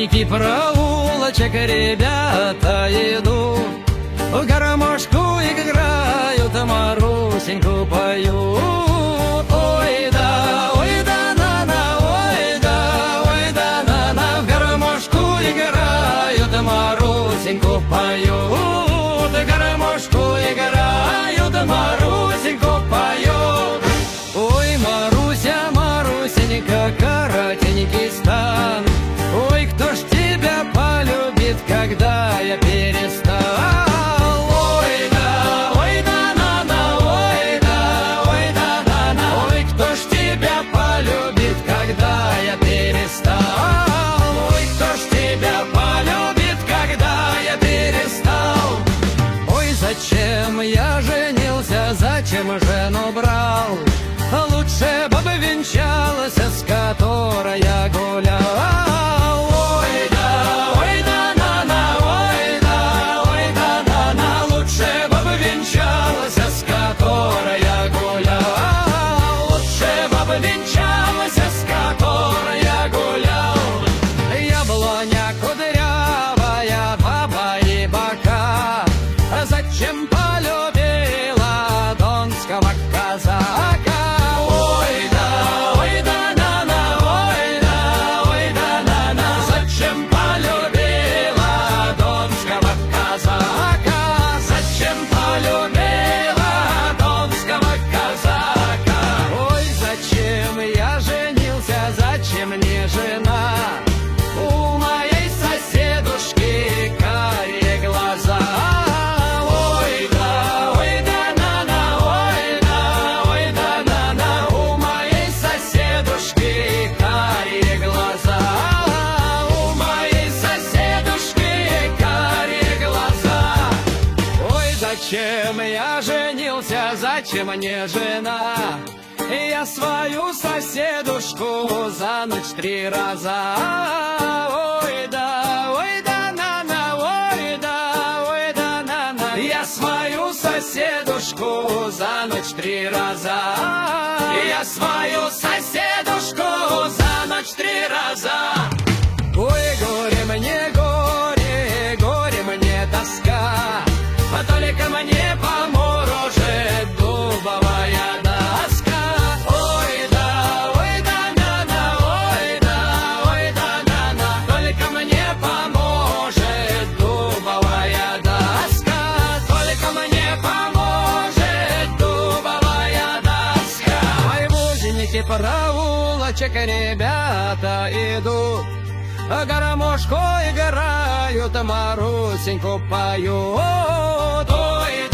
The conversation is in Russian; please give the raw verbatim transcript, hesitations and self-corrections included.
Музенький проулочек ребята идут, в гармошку играют, Марусеньку поют. Ой да, ой да, на-на, ой да, ой да, на-на, в гармошку играют, Марусеньку поют, в гармошку играют, Марусеньку поют. Ой, Маруся, Марусенька, коротенький стан, ой, кто ж тебя полюбит, когда я перестал? Ой да, ой да, на-на, ой да, ой да, на-на, ой, кто ж тебя полюбит, когда я перестал? Ой, кто ж тебя полюбит, когда я перестал? Ой, зачем я женился, зачем жену брал? Лучше бы венчалась, с которой я гулял. Ой да, ой да, на-на, ой да, ой да, на-на, лучше бы венчалась, с которой я гулял. Лучше бы венчалась, с которой я гулял. Яблоня кудрявая, баба и бока, зачем полюбила донского казака? Мне жена, у моей соседушки карие глаза. Ой да, ой да, на-на, ой да, ой да, на-на, у моей соседушки карие глаза. У моей соседушки карие глаза. Ой, зачем я женился, зачем мне жена? Я свою соседушку за ночь три раза. Ой да, ой да, на-на, ой да, ой да, на-на, я свою соседушку за ночь три раза. Я свою соседушку за ночь три раза. Ой, горе мне, горе, горе мне тоска, а только мне поможет дубовая доска. Проулочек ребята идут, гармошку играют, Марусеньку поют. Ой